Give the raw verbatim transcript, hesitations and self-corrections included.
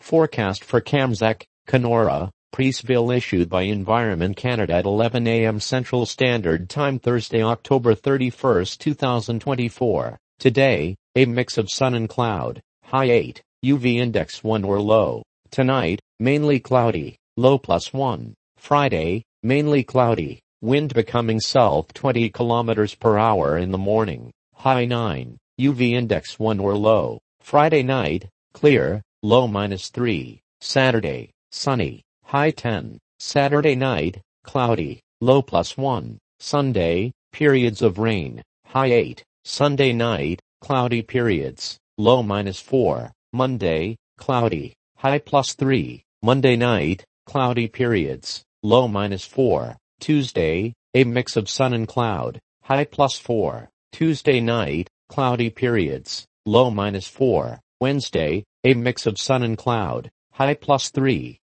Forecast for Kamsack, Kenora, Preeceville issued by Environment Canada at eleven a m Central Standard Time Thursday, October thirty-first, two thousand twenty-four. Today, a mix of sun and cloud. High eight, U V index one or low. Tonight, mainly cloudy, low plus one. Friday, mainly cloudy, wind becoming south twenty kilometers per hour in the morning. High nine, U V index one or low. Friday night, clear, low minus three. Saturday, sunny, high ten. Saturday night, cloudy, low plus one. Sunday, periods of rain, high eight. Sunday night, cloudy periods, low minus four. Monday, cloudy, high plus three. Monday night, cloudy periods, low minus four. Tuesday, a mix of sun and cloud, high plus four. Tuesday night, cloudy periods, low minus four. Wednesday, a mix of sun and cloud, high plus three.